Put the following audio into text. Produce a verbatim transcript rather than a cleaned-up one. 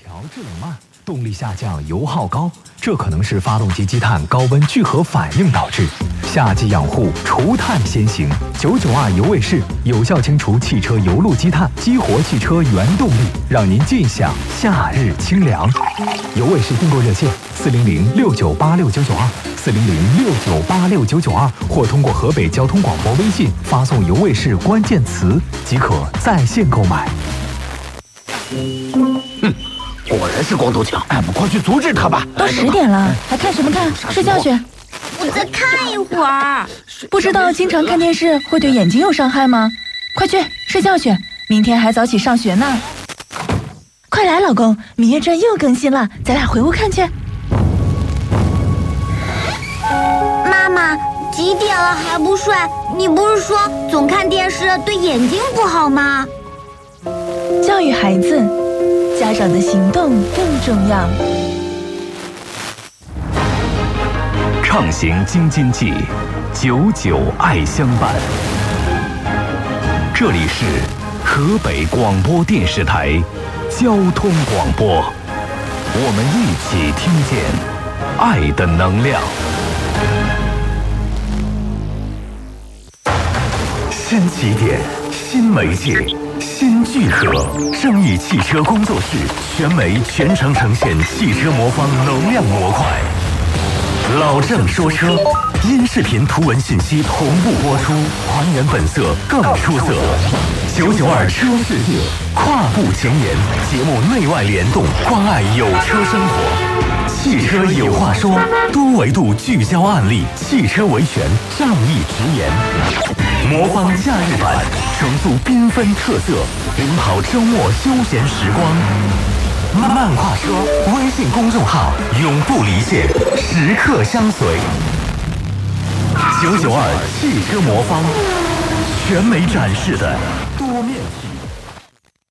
调制冷慢，动力下降，油耗高，这可能是发动机积碳高温聚合反应导致。夏季养护，除碳先行。九九二油卫士有效清除汽车油路积碳，激活汽车原动力，让您尽享夏日清凉。油卫士订购热线：四零零六九八六九九二，四零零六九八六九九二，或通过河北交通广播微信发送“油卫士”关键词即可在线购买。 嗯，果然是光头强！哎，我们快去阻止他吧！ 都十点了，还看什么看？睡觉去。 我再看一会儿。 不知道经常看电视会对眼睛有伤害吗？快去睡觉去，明天还早起上学呢。快来，老公，《芈月传》又更新了，咱俩回屋看去。 妈妈，几点了还不睡？你不是说总看电视对眼睛不好吗？ 教育孩子，家长的行动更重要。 畅行京津冀，久久爱相伴。这里是河北广播电视台交通广播，我们一起听见爱的能量。新起点，新媒介，新聚合，正义汽车工作室全媒全程呈现汽车魔方能量模块。老郑说车，音视频图文信息同步播出，还原本色更出色。九九二车世界，跨步前沿，节目内外联动，关爱有车生活。汽车有话说，多维度聚焦案例，汽车维权仗义直言。魔方假日版，重塑缤纷特色，领跑周末休闲时光。漫话说微信公众号永不离线，时刻相随。九九二汽车魔方，全美展示的多面体。